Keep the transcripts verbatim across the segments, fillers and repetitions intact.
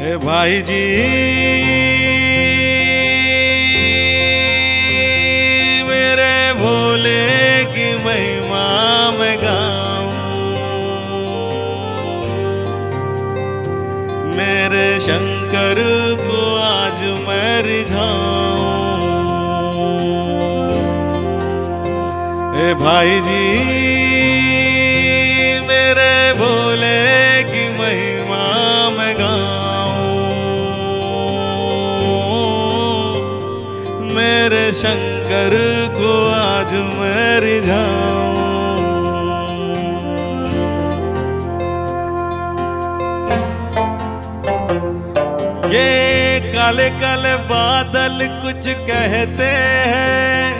ए भाई जी मेरे भोले की महिमा में गाऊं, मेरे शंकर को आज मैं रिझाऊं। ए भाई जी मेरे भोले की महिमा में गाऊं, मेरे शंकर को आज मैं रिझाऊं। ये काले काले बादल कुछ कहते हैं,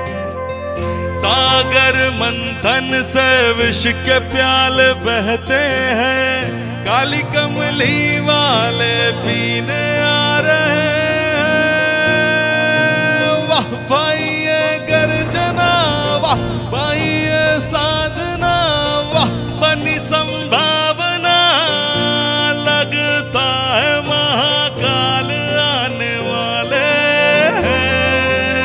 सागर मंथन से विष के प्याले बहते हैं। काली कमली वाले पीने आ रहे हैं। वाह भाई ये गर्जना, वाह भाई ये साधना, वाह बनी संभावना, लगता है महाकाल आने वाले हैं,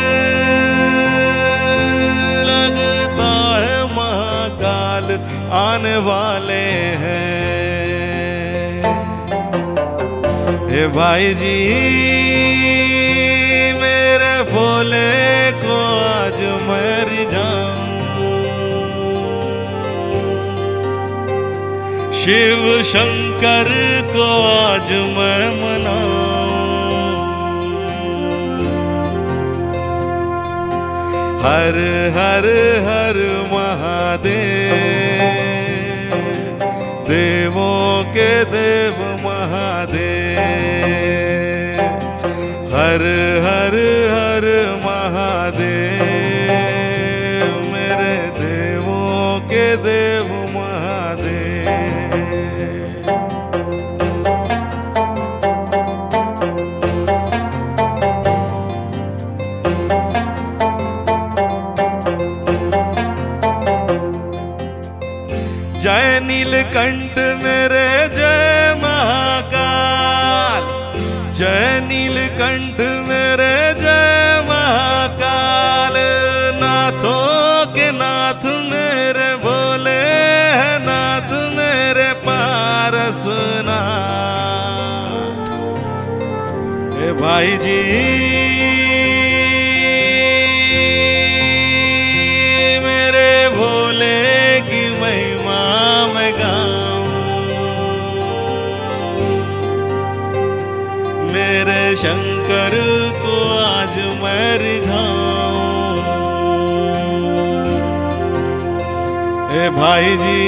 लगता है महाकाल आने वाले हैं। हे भाई जी मेरे भोले को आज मैं रिझाऊं, शिव शंकर को आज मैं मनाऊं। हर हर हर महादेव, देवों के देव महादेव। हर हर हर महादेव, मेरे देवों के देव महादेव। जय नीलकंठ मेरे जय महाकाल, जय नीलकंठ मेरे जय महाकाल। नाथों के नाथ मेरे भोले हैं, नाथ मेरे पारसनाथ। ए भाई जी मेरे भोले की महिमा में गाऊं, मेरे शंकर को आज मैं रिझाऊं। ए भाई जी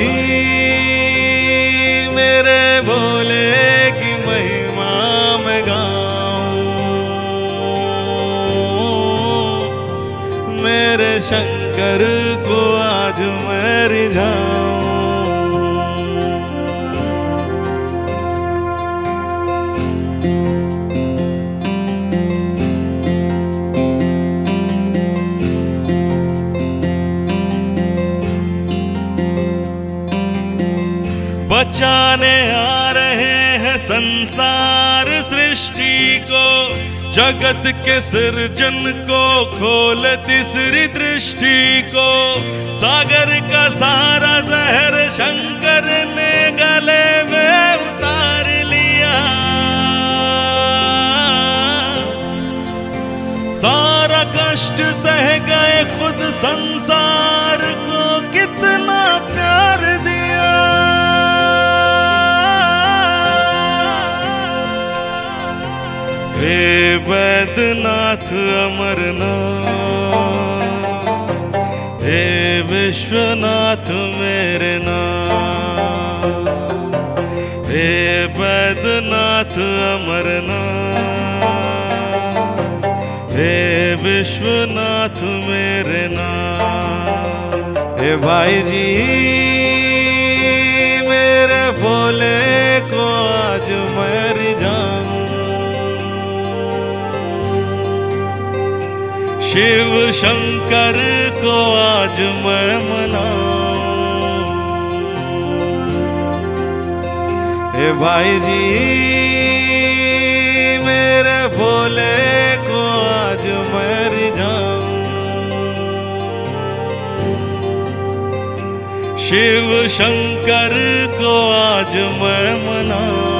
मेरे भोले की महिमा में गाऊं, मेरे शंकर को आज मैं रिझाऊं। बचाने आ रहे हैं संसार सृष्टि को, जगत के सृजन को खोल तीसरी दृष्टि को। सागर का सारा जहर शंकर ने गले में उतार लिया, सारा कष्ट सह गए खुद संसार को कितना प्यार दिया। हे वैद्यनाथ अमरनाथ, हे विश्वनाथ मेरे नाथ। हे वैद्यनाथ अमरनाथ, हे विश्वनाथ मेरे नाथ। हे भाई जी मेरे भोले को आज मैं रिझाऊं, शिव शंकर को आज मैं मनाऊं। हे भाई जी मेरे भोले को आज मैं रिझाऊं। शिव शंकर को आज मैं मनाऊं।